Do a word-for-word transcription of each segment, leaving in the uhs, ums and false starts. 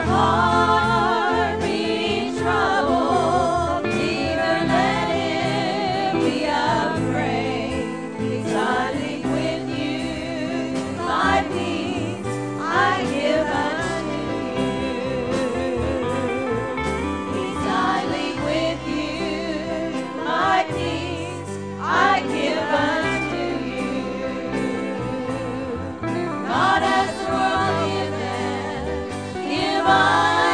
heart be troubled, neither let him be afraid. Peace I leave with you, my peace I give unto you. Peace I leave with you, my peace I give unto you. Not as the world giveth, give I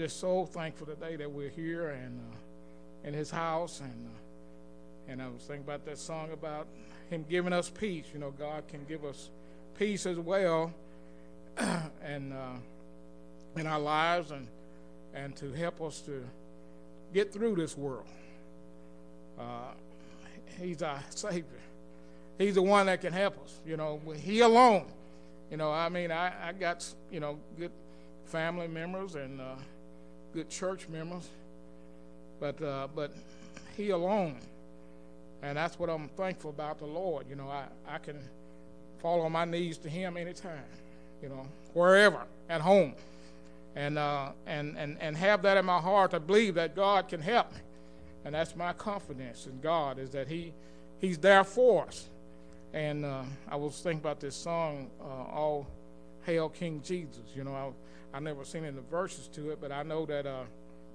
just so thankful today that we're here and uh, in his house. And uh, and I was thinking about that song about him giving us peace. You know, God can give us peace as well and uh, in our lives and and to help us to get through this world. Uh, he's our Savior. He's the one that can help us. You know, he alone. You know, I mean, I, I got, you know, good family members and uh, good church members, but uh, but he alone. And that's what I'm thankful about the Lord. You know, I, I can fall on my knees to him anytime, you know, wherever, at home. And, uh, and, and, and have that in my heart to believe that God can help me. And that's my confidence in God, is that he he's there for us. And uh, I was thinking about this song, uh, All Hail King Jesus. You know, I I never seen any verses to it, but I know that uh,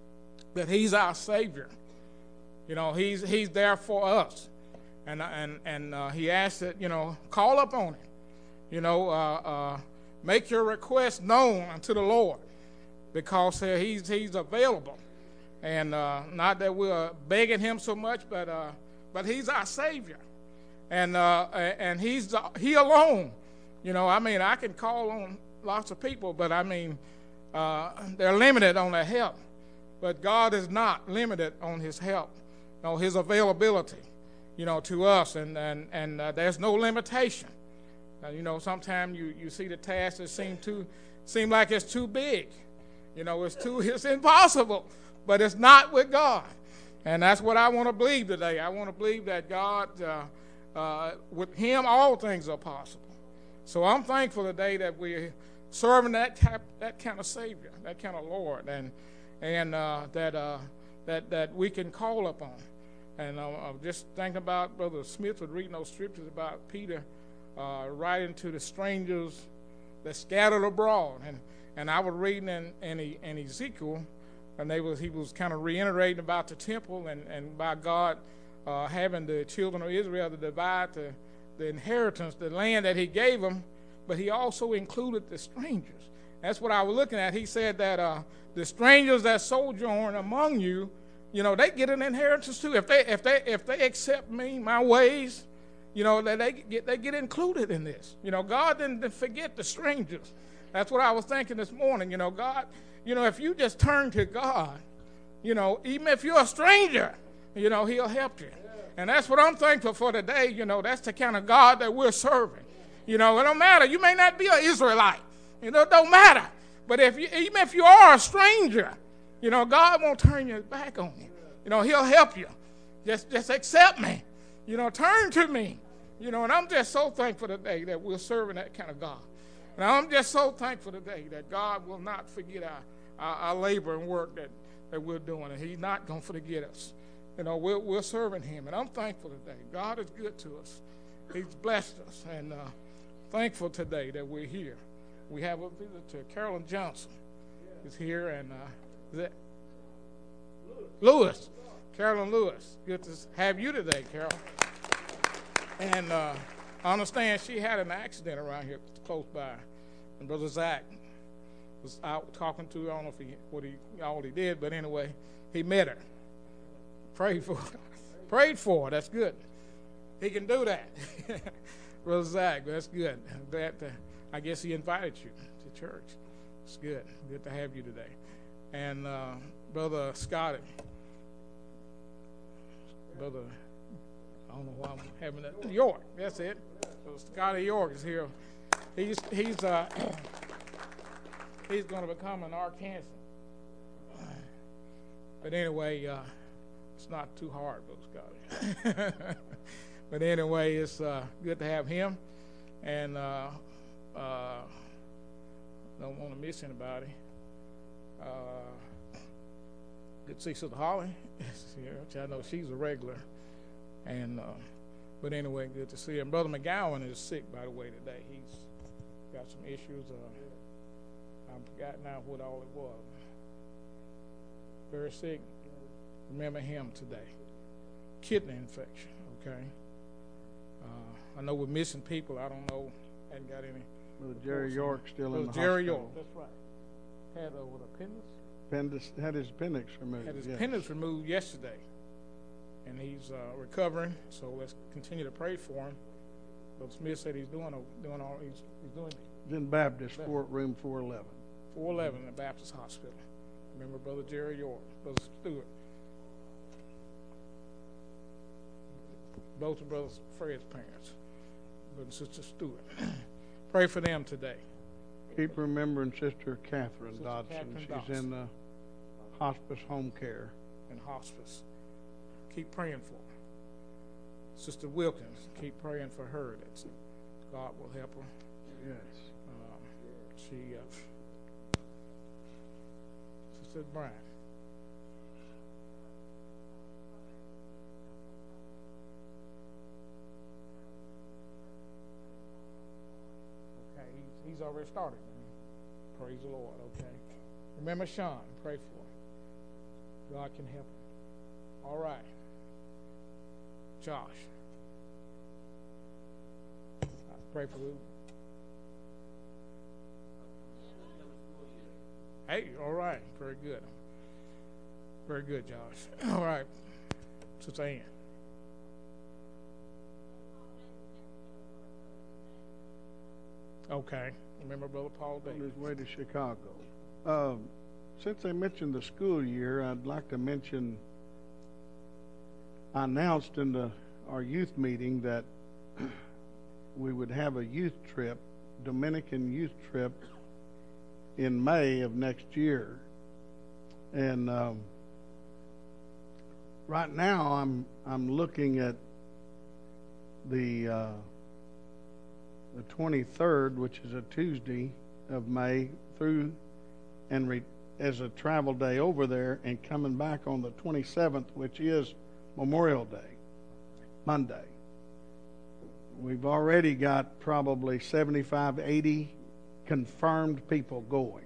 that he's our Savior. You know, he's he's there for us. And and and uh, he asked that, you know, call up on him. You know, uh, uh, make your request known unto the Lord, because uh, he's he's available. And uh, not that we're begging him so much, but uh, but he's our Savior. And uh, and he's he alone. You know, I mean, I can call on lots of people, but I mean, uh, they're limited on their help. But God is not limited on his help, no, his availability, you know, to us. And and, and uh, there's no limitation. Uh, you know, sometimes you, you see the tasks that seem too seem like it's too big. You know, it's too it's impossible. But it's not with God. And that's what I want to believe today. I want to believe that God, uh, uh, with him, all things are possible. So I'm thankful today that we're serving that type, that kind of Savior, that kind of Lord, and and uh, that uh, that that we can call upon. And uh, I'm just thinking about Brother Smith was reading those scriptures about Peter uh, writing to the strangers that scattered abroad. And and I was reading in, in, in Ezekiel, and they was he was kind of reiterating about the temple and, and by God uh, having the children of Israel to divide the, the inheritance, the land that he gave them, but he also included the strangers. That's what I was looking at. He said that uh, the strangers that sojourn among you, you know, they get an inheritance too. If they if they if they accept me, my ways, you know, that they get they get included in this. You know, God didn't forget the strangers. That's what I was thinking this morning. You know, God. You know, if you just turn to God, you know, even if you're a stranger, you know, he'll help you. And that's what I'm thankful for today. You know, that's the kind of God that we're serving. You know, it don't matter. You may not be an Israelite. You know, it don't matter. But if you, even if you are a stranger, you know, God won't turn his back on you. You know, he'll help you. Just, just accept me. You know, turn to me. You know, and I'm just so thankful today that we're serving that kind of God. And I'm just so thankful today that God will not forget our Our, our labor and work that, that we're doing, and he's not going to forget us. You know, we're, we're serving him, and I'm thankful today. God is good to us. He's blessed us, and uh, thankful today that we're here. We have a visitor, Carolyn Johnson is here, and uh, is that Lewis, Carolyn Lewis. Good to have you today, Carol. And uh, I understand she had an accident around here close by, and Brother Zach was out talking to her. I don't know if he what he all he did, but anyway, he met her. Prayed for her. Prayed for her. That's good. He can do that. Brother Zach, that's good. That uh, I guess he invited you to church. It's good. Good to have you today. And uh, Brother Scotty, Brother, I don't know why I'm having that. York, that's it. Brother Scotty York is here. He's he's uh. He's going to become an Arkansan. But anyway, uh, it's not too hard, Brother Scotty. But anyway, it's uh, good to have him. And uh, uh, don't want to miss anybody. Uh, good to see Sister Holly. Which I know she's a regular. And uh, But anyway, good to see her. And Brother McGowan is sick, by the way, today. He's got some issues. Uh, I forgot now what all it was. Very sick. Remember him today. Kidney infection, okay? Uh, I know we're missing people. I don't know. I hadn't got any. Brother Jerry York still in the Jerry hospital. York, that's right. Had uh, with appendix? appendix, had his appendix removed. Had his yes. appendix removed yesterday, and he's uh, recovering. So let's continue to pray for him. Brother Smith said he's doing doing all he's, he's doing. He's in Baptist, four, room four eleven. four eleven in the Baptist Hospital. Remember Brother Jerry York, Brother Stewart. Both of Brother Fred's parents, Brother and Sister Stewart. Pray for them today. Keep remembering Sister Catherine Sister Dodson. Catherine She's Dodson. in the hospice home care. In hospice. Keep praying for her. Sister Wilkins, keep praying for her that God will help her. Yes. Um, she, uh, Sister Brian. Okay, he's, he's already started. Praise the Lord, okay. Remember Sean, pray for him. God can help him. All right. Josh. I pray for you. Hey, all right. Very good. Very good, Josh. All right. Sister Ann. Okay. Remember Brother Paul On Davis. his way to Chicago. Um, since I mentioned the school year, I'd like to mention I announced in the, our youth meeting that we would have a youth trip, Dominican youth trip, in May of next year. And um, right now I'm I'm looking at the uh, the twenty-third, which is a Tuesday of May, through and re- as a travel day over there, and coming back on the twenty-seventh, which is Memorial Day, Monday. We've already got probably seventy-five, eighty confirmed people going.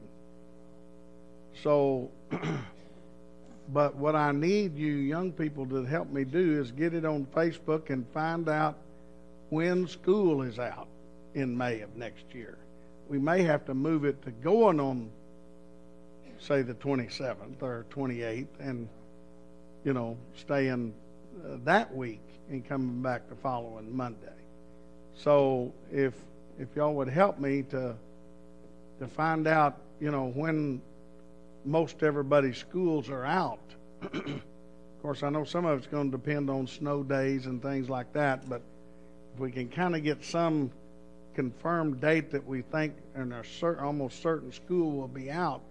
So, but what I need you young people to help me do is get it on Facebook and find out when school is out in May of next year. We may have to move it to going on, say, the twenty-seventh or twenty-eighth, and, you know, staying uh, that week and coming back the following Monday. So if if y'all would help me to to find out, you know, when most everybody's schools are out. Of course, I know some of it's going to depend on snow days and things like that, but if we can kind of get some confirmed date that we think and a certain, almost certain school will be out.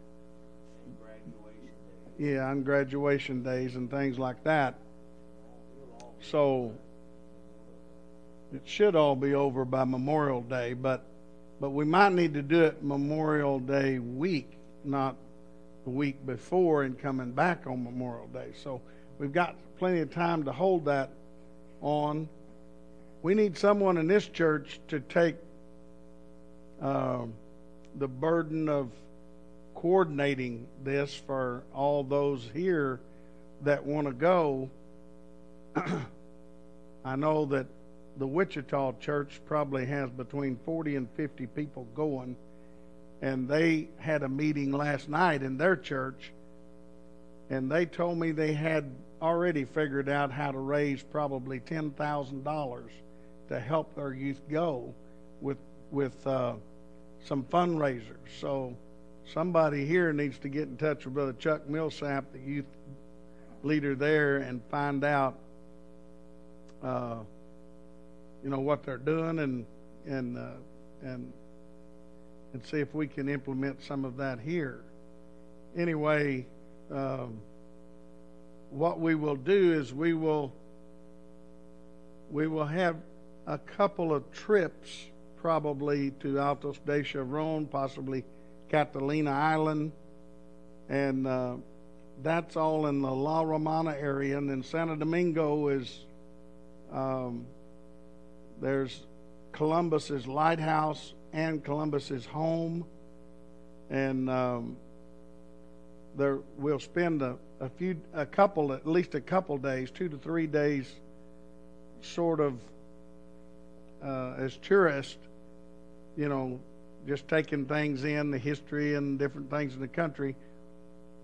Yeah, on graduation days and things like that. So it should all be over by Memorial Day, but but we might need to do it Memorial Day week, not the week before and coming back on Memorial Day. So we've got plenty of time to hold that on. We need someone in this church to take uh, the burden of coordinating this for all those here that want to go. I know that the Wichita church probably has between forty and fifty people going, and they had a meeting last night in their church, and they told me they had already figured out how to raise probably ten thousand dollars to help their youth go with with uh, some fundraisers. So somebody here needs to get in touch with Brother Chuck Millsap, the youth leader there, and find out uh, you know, what they're doing, and and uh, and and see if we can implement some of that here. Anyway, um, what we will do is we will we will have a couple of trips probably to Altos de Chevron, possibly Catalina Island, and uh, that's all in the La Romana area. And then Santo Domingo is um, there's Columbus's lighthouse and Columbus's home, and um, there we'll spend a, a few, a couple, at least a couple days, two to three days, sort of uh, as tourists, you know, just taking things in, the history and different things in the country.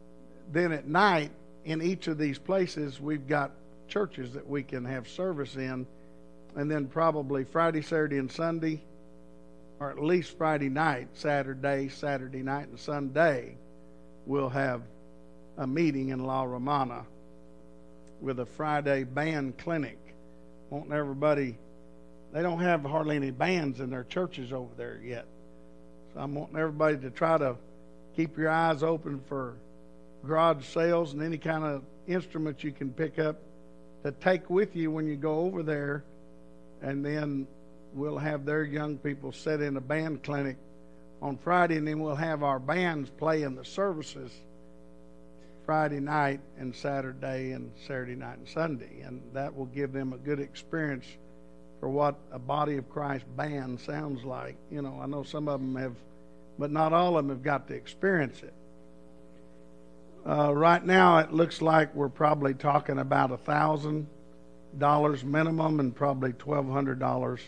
then at night, in each of these places, we've got churches that we can have service in. And then probably Friday, Saturday, and Sunday, or at least Friday night, Saturday, Saturday night, and Sunday, we'll have a meeting in La Romana with a Friday band clinic. Wanting everybody, they don't have hardly any bands in their churches over there yet. So I'm wanting everybody to try to keep your eyes open for garage sales and any kind of instruments you can pick up to take with you when you go over there. And then we'll have their young people set in a band clinic on Friday, and then we'll have our bands play in the services Friday night and Saturday and Saturday night and Sunday. And that will give them a good experience for what a Body of Christ band sounds like. You know, I know some of them have, but not all of them have got to experience it. Uh, right now, it looks like we're probably talking about a thousand dollars minimum and probably twelve hundred dollars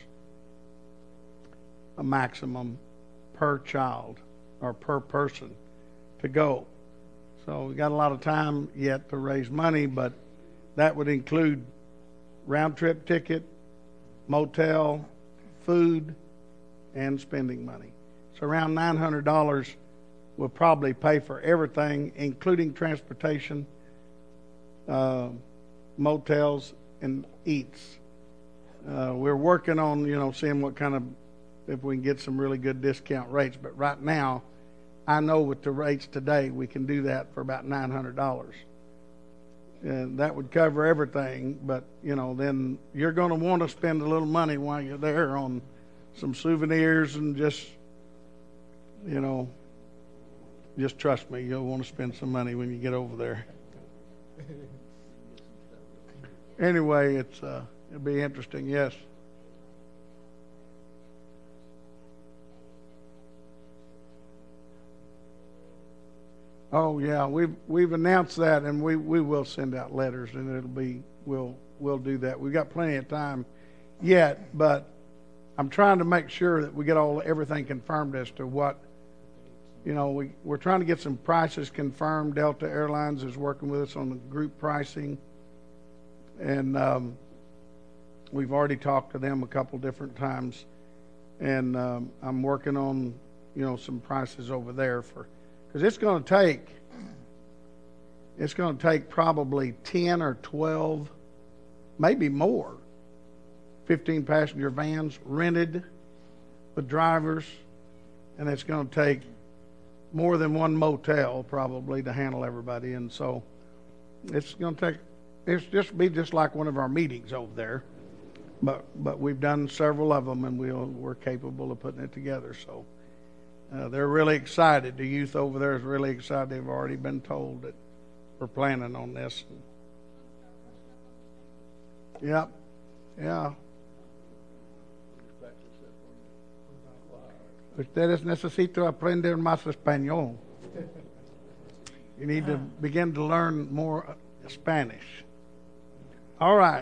a maximum per child or per person to go. So we got a lot of time yet to raise money, but that would include round trip ticket, motel, food, and spending money. So around nine hundred dollars will probably pay for everything, including transportation, uh, motels, and eats. Uh, we're working on, you know, seeing what kind of, if we can get some really good discount rates. But right now, I know with the rates today, we can do that for about nine hundred dollars. And that would cover everything. But, you know, then you're going to want to spend a little money while you're there on some souvenirs and just, you know, just trust me, you'll want to spend some money when you get over there. Anyway, it's uh, it'll be interesting, yes. Oh yeah, we've we've announced that, and we, we will send out letters, and it'll be we'll we'll do that. We've got plenty of time yet, but I'm trying to make sure that we get all everything confirmed as to what, you know, we we're trying to get some prices confirmed. Delta Airlines is working with us on the group pricing, and um, we've already talked to them a couple different times, and um, I'm working on, you know, some prices over there for. Because it's going to take, it's going to take probably ten or twelve, maybe more, fifteen passenger vans rented with drivers, and it's going to take more than one motel probably to handle everybody. And so it's going to take, it's just be just like one of our meetings over there. But but we've done several of them, and we'll, we're capable of putting it together. So. Uh, they're really excited. The youth over there is really excited. They've already been told that we're planning on this. Yep. Yeah. Ustedes necesitan aprender más español. You need to begin to learn more Spanish. All right.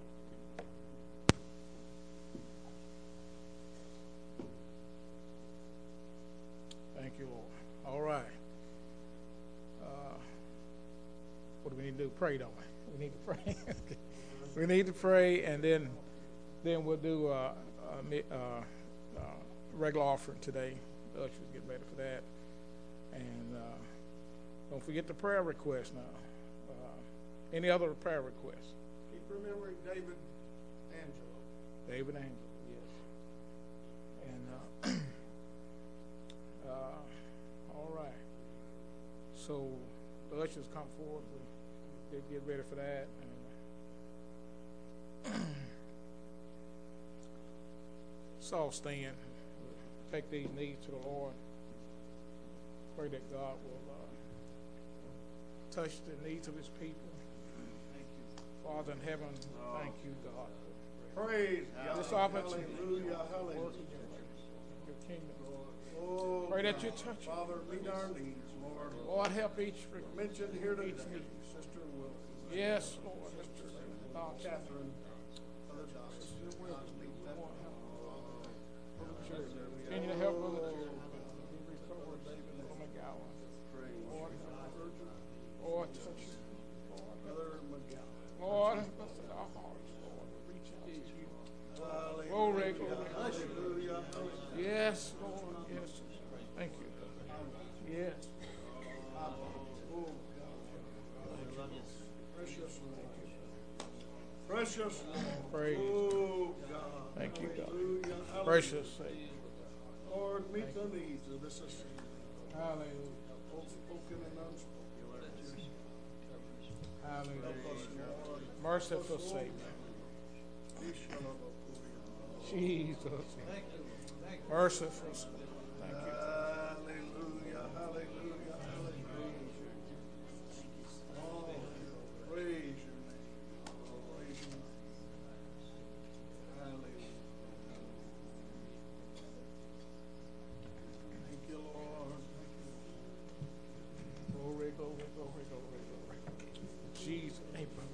What do we need to do? Pray, don't we? We need to pray. We need to pray, and then then we'll do uh, a, a, a regular offering today. The ushers get ready for that. And uh, don't forget the prayer request now. Uh, any other prayer requests? Keep remembering David Angelo. David Angelo, yes. And uh, uh, all right. So the ushers come forward. We, they get ready for that. And so I'll stand. Take these needs to the Lord. Pray that God will uh, touch the needs of His people. Thank you, Father in heaven. Oh. Thank you, God. Praise God. This opportunity. Hallelujah. Hallelujah. Your kingdom. Oh, pray that God. you touch. Father, meet our needs, Lord. Lord, help each mentioned here today. Each need. Sister Wilson. Yes, Lord. Sister uh, Catherine. Brother Dawson. Sister Wilson. Continue to help Brother Jerry. Oh, Yes, Lord. Yes. Thank you. Yes. Precious. Precious. Praise. Oh, God. Thank you, God. Hallelujah. Precious Savior. Lord, meet the needs of this assembly. Hallelujah. Both spoken and unspoken. Hallelujah. Merciful Savior. Jesus. Merciful Savior. Thank you. Hallelujah. Hallelujah. Hallelujah. Oh, praise your name. Praise your name. Hallelujah. Thank you, Lord. Thank you. Glory, glory, glory, glory, glory. Jesus. Amen.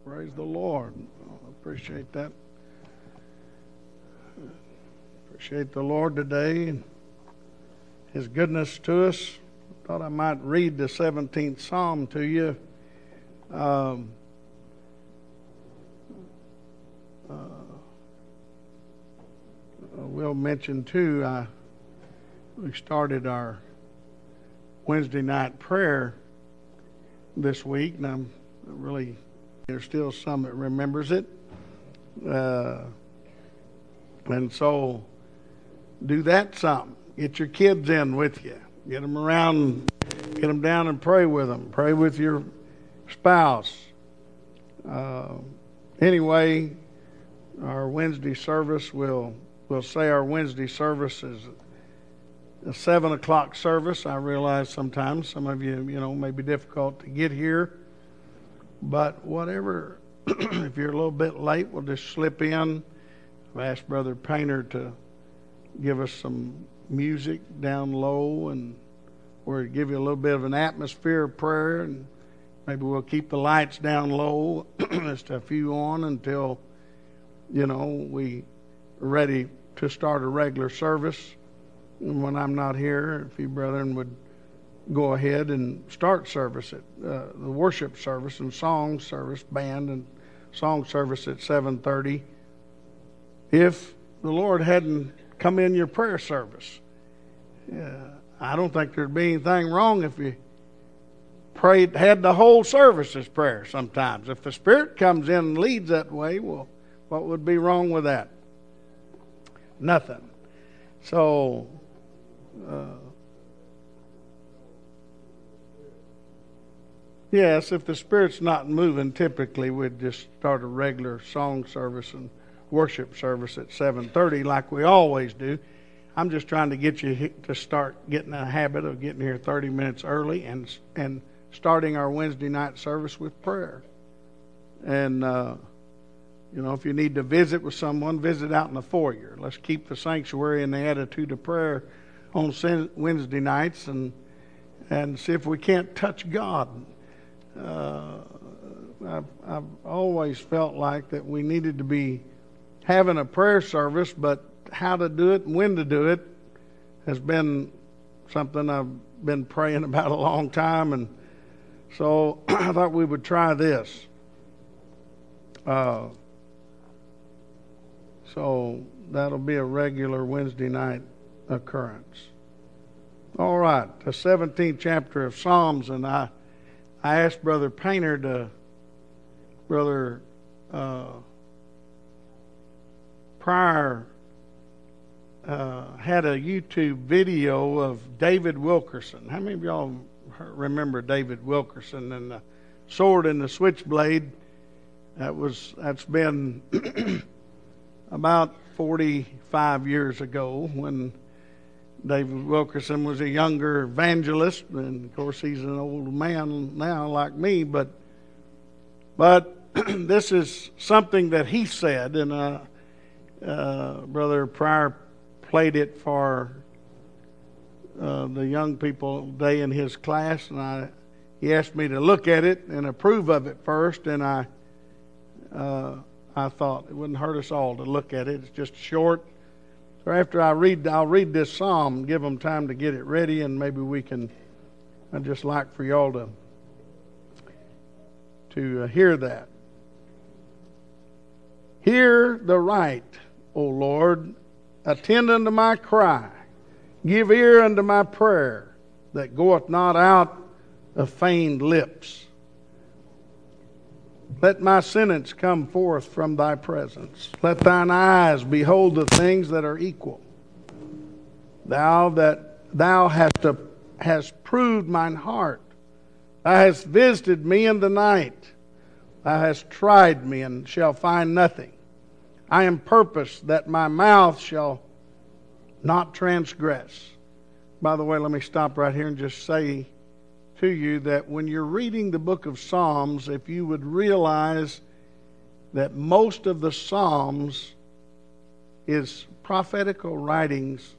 Praise the Lord. I appreciate that. Appreciate the Lord today and His goodness to us. Thought I might read the seventeenth Psalm to you. Um, uh, we'll mention too, I, we started our Wednesday night prayer this week, and I'm really, there's still some that remembers it. Uh, and so do that something. Get your kids in with you. Get them around, get them down and pray with them. Pray with your spouse. Uh, anyway, our Wednesday service, we'll, we'll say our Wednesday service is a seven o'clock service. I realize sometimes some of you, you know, may be difficult to get here. But whatever, if you're a little bit late, we'll just slip in. I've asked Brother Painter to give us some music down low, and or give you a little bit of an atmosphere of prayer, and maybe we'll keep the lights down low, just a few on until, you know, we are ready to start a regular service. And when I'm not here, if you brethren would go ahead and start service at uh, the worship service and song service, band and song service at seven thirty. If the Lord hadn't come in your prayer service, uh, I don't think there'd be anything wrong if you prayed, had the whole service as prayer sometimes. If the Spirit comes in and leads that way, well, what would be wrong with that? Nothing. So, uh, yes, if the Spirit's not moving, typically we'd just start a regular song service and worship service at seven thirty like we always do. I'm just trying to get you to start getting a habit of getting here thirty minutes early and and starting our Wednesday night service with prayer. And, uh, you know, if you need to visit with someone, visit out in the foyer. Let's keep the sanctuary in the attitude of prayer on Wednesday nights and and see if we can't touch God. Uh, I've, I've always felt like that we needed to be having a prayer service, but how to do it and when to do it has been something I've been praying about a long time, and so I thought we would try this. Uh, so that'll be a regular Wednesday night occurrence. All right, the seventeenth chapter of Psalms, and I I asked Brother Painter to, Brother uh, Pryor uh, had a YouTube video of David Wilkerson. How many of y'all remember David Wilkerson and the sword and the switchblade? That was that's been about forty-five years ago when David Wilkerson was a younger evangelist, and of course he's an old man now like me, but but this is something that he said, and uh, uh, Brother Pryor played it for uh, the young people today in his class, and I he asked me to look at it and approve of it first, and I uh, I thought it wouldn't hurt us all to look at it. It's just short. So after I read, I'll read this psalm, give them time to get it ready, and maybe we can. I'd just like for y'all to to uh, hear that. Hear the right, O Lord, attend unto my cry. Give ear unto my prayer, that goeth not out of feigned lips. Let my sentence come forth from thy presence. Let thine eyes behold the things that are equal. Thou that thou hast, a, hast proved mine heart. Thou hast visited me in the night. Thou hast tried me and shall find nothing. I am purposed that my mouth shall not transgress. By the way, let me stop right here and just say to you that when you're reading the book of Psalms, if you would realize that most of the Psalms is prophetical writings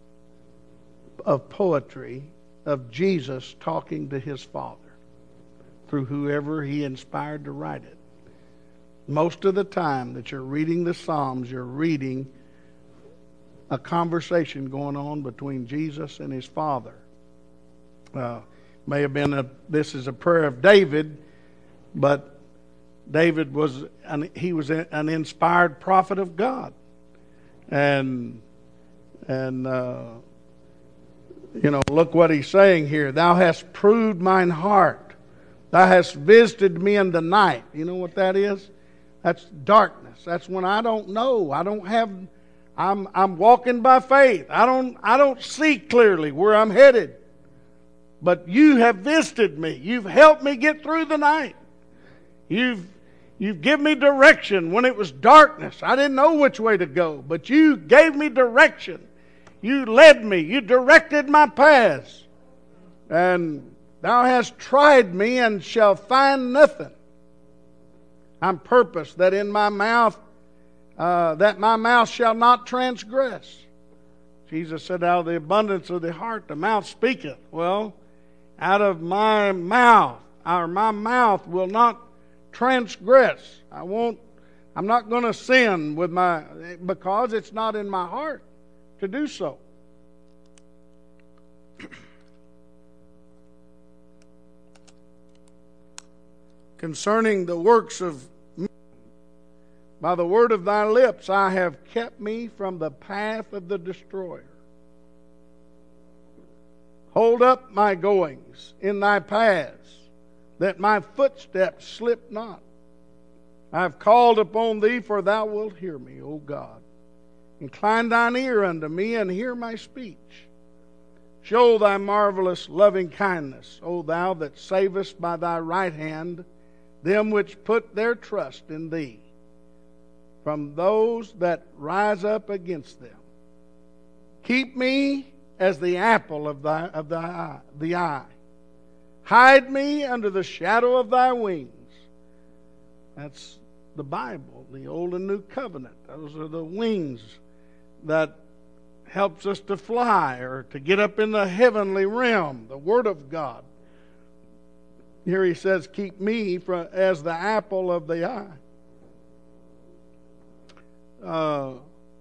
of poetry of Jesus talking to his Father through whoever he inspired to write it. most of the time that you're reading the Psalms, you're reading a conversation going on between Jesus and his Father. Uh, may have been a, this is a prayer of David, but David was an, he was an inspired prophet of God, and and uh, you know, look what he's saying here. Thou hast proved mine heart. Thou hast visited me in the night. You know what that is? That's darkness. That's when I don't know. I don't have. I'm I'm walking by faith. I don't I don't see clearly where I'm headed. But you have visited me. You've helped me get through the night. You've you've given me direction when it was darkness. I didn't know which way to go, but you gave me direction. You led me. You directed my paths. And thou hast tried me and shall find nothing. I'm purposed that in my mouth, uh, that my mouth shall not transgress. Jesus said, out of the abundance of the heart, the mouth speaketh. Well, out of my mouth, or my mouth will not transgress. I won't, I'm not going to sin with my, because it's not in my heart to do so. Concerning the works of men, by the word of thy lips I have kept me from the path of the destroyer. Hold up my goings in thy paths, that my footsteps slip not. I have called upon thee, for thou wilt hear me, O God. Incline thine ear unto me, and hear my speech. Show thy marvelous loving kindness, O thou that savest by thy right hand them which put their trust in thee, from those that rise up against them. Keep me as the apple of thy of thy eye, the eye. Hide me under the shadow of thy wings. That's the Bible, the Old and New Covenant. Those are the wings that helps us to fly or to get up in the heavenly realm, the Word of God. Here he says, keep me from, as the apple of the eye. Uh,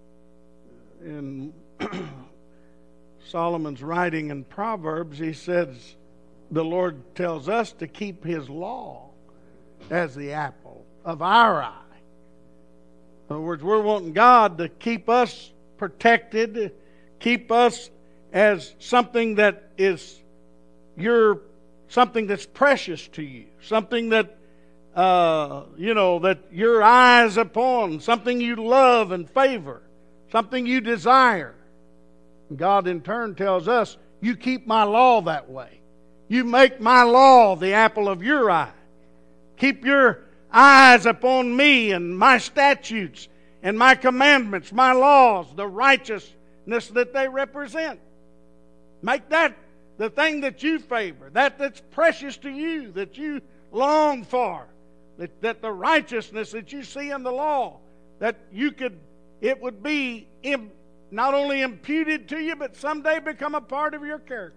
in Solomon's writing in Proverbs, he says, the Lord tells us to keep his law as the apple of our eye. In other words, we're wanting God to keep us protected, keep us as something that is your, something that's precious to you, something that, uh, you know, that your eyes upon, something you love and favor, something you desire. God in turn tells us, you keep my law that way. You make my law the apple of your eye. Keep your eyes upon me and my statutes and my commandments, my laws, the righteousness that they represent. Make that the thing that you favor, that that's precious to you, that you long for, that, that the righteousness that you see in the law, that you could, it would be im, not only imputed to you, but someday become a part of your character.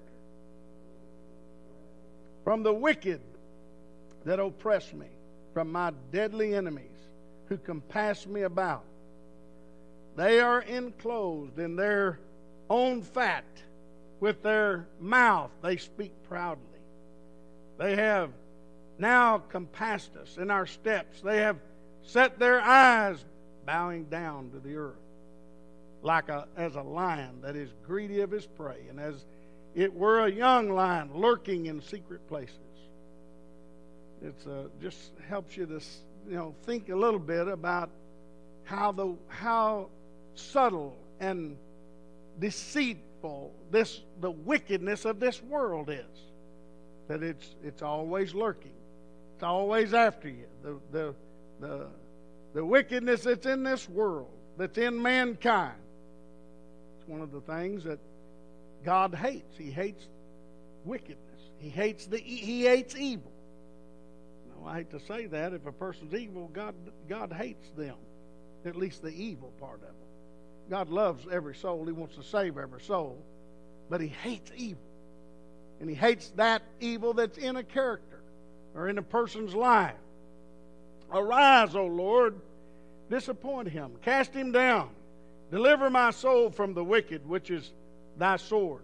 From the wicked that oppress me, from my deadly enemies who compass me about. They are enclosed in their own fat. With their mouth they speak proudly. They have now compassed us in our steps. They have set their eyes bowing down to the earth, like a, as a lion that is greedy of his prey, and as it were a young lion lurking in secret places. It's uh, just helps you to, you know, think a little bit about how the how subtle and deceitful this the wickedness of this world is. That it's it's always lurking. It's always after you. The the the the wickedness that's in this world, that's in mankind. It's one of the things that God hates. He hates wickedness. He hates the he hates evil. Now, I hate to say that. If a person's evil, God God hates them. At least the evil part of it. God loves every soul. He wants to save every soul. But he hates evil. And he hates that evil that's in a character or in a person's life. Arise, O Lord, disappoint him, cast him down. Deliver my soul from the wicked, which is thy sword,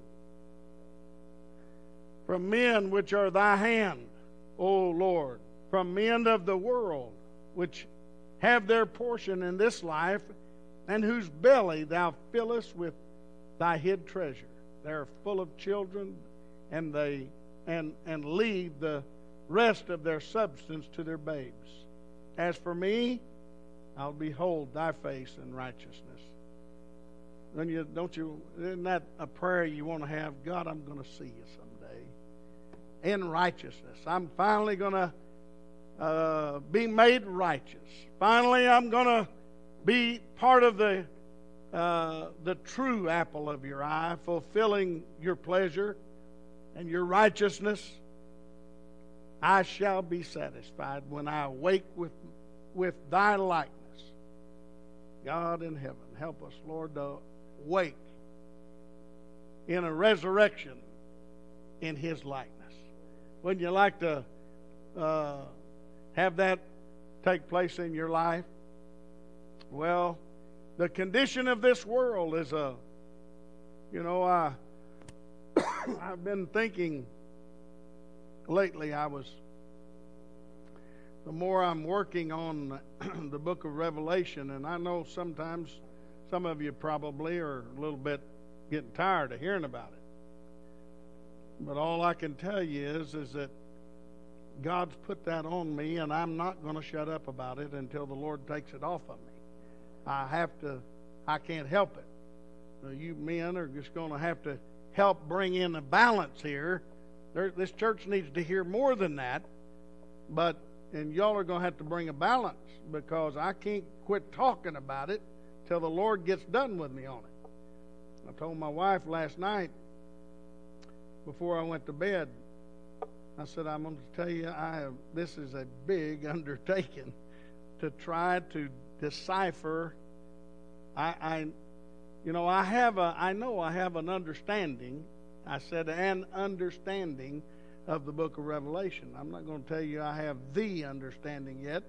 from men which are thy hand, O Lord, from men of the world, which have their portion in this life, and whose belly thou fillest with thy hid treasure. They are full of children, and they and and leave the rest of their substance to their babes. As for me, I'll behold thy face in righteousness. Then you don't you isn't that a prayer you want to have? God, I'm going to see you someday in righteousness. I'm finally going to uh, be made righteous. Finally, I'm going to be part of the uh, the true apple of your eye, fulfilling your pleasure and your righteousness. I shall be satisfied when I awake with with thy likeness. God in heaven, help us, Lord, to wake in a resurrection in his likeness. Wouldn't you like to uh, have that take place in your life? Well, the condition of this world is a, you know, I, I've been thinking lately, I was, the more I'm working on the book of Revelation, and I know sometimes some of you probably are a little bit getting tired of hearing about it. But all I can tell you is, is that God's put that on me, and I'm not going to shut up about it until the Lord takes it off of me. I have to, I can't help it. So you men are just going to have to help bring in a balance here. There, this church needs to hear more than that, but, and y'all are going to have to bring a balance, because I can't quit talking about it till the Lord gets done with me on it. I told my wife last night before I went to bed, I said, I'm going to tell you, I have, this is a big undertaking to try to decipher. I, I, you know, I have a, I know I have an understanding. I said an understanding of the book of Revelation. I'm not going to tell you I have the understanding yet,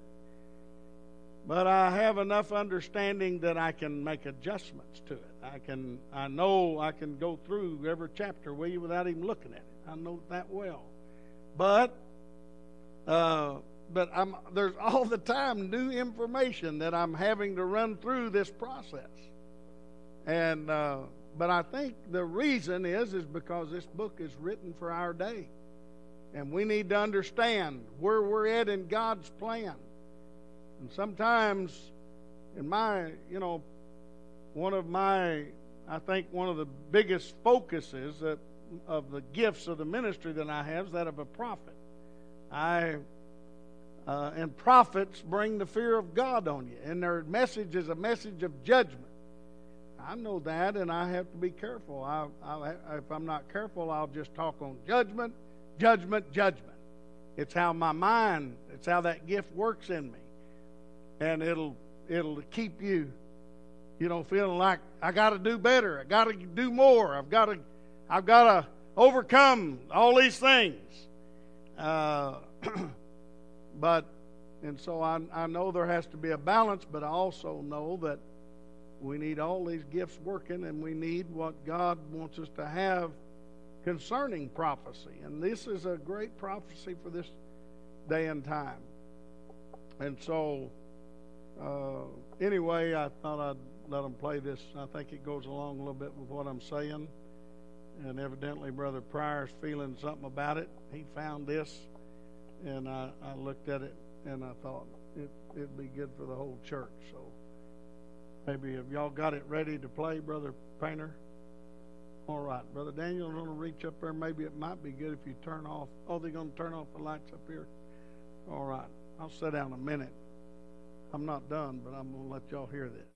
but I have enough understanding that I can make adjustments to it. I can, I know I can go through every chapter with you without even looking at it. I know that well. But, uh, but I'm, there's all the time new information that I'm having to run through this process. And, uh, but I think the reason is, is because this book is written for our day. And we need to understand where we're at in God's plan. And sometimes, in my, you know, one of my, I think one of the biggest focuses of, of the gifts of the ministry that I have is that of a prophet. I, uh, and prophets bring the fear of God on you. And their message is a message of judgment. I know that, and I have to be careful. I, I, if I'm not careful, I'll just talk on judgment, judgment, judgment. It's how my mind, it's how that gift works in me. And it'll it'll keep you, you know, feeling like I got to do better. I got to do more. I've got to, I've got to overcome all these things. Uh, but and so I I know there has to be a balance, but I also know that we need all these gifts working, and we need what God wants us to have concerning prophecy. And this is a great prophecy for this day and time. And so, uh, anyway, I thought I'd let them play this. I think it goes along a little bit with what I'm saying. And evidently, Brother Pryor's feeling something about it. He found this, and I, I looked at it, and I thought it, it'd be good for the whole church. So maybe have y'all got it ready to play, Brother Painter? All right. Brother Daniel, I'm going to reach up there. Maybe it might be good if you turn off. Oh, they're going to turn off the lights up here? All right. I'll sit down a minute. I'm not done, but I'm going to let y'all hear this.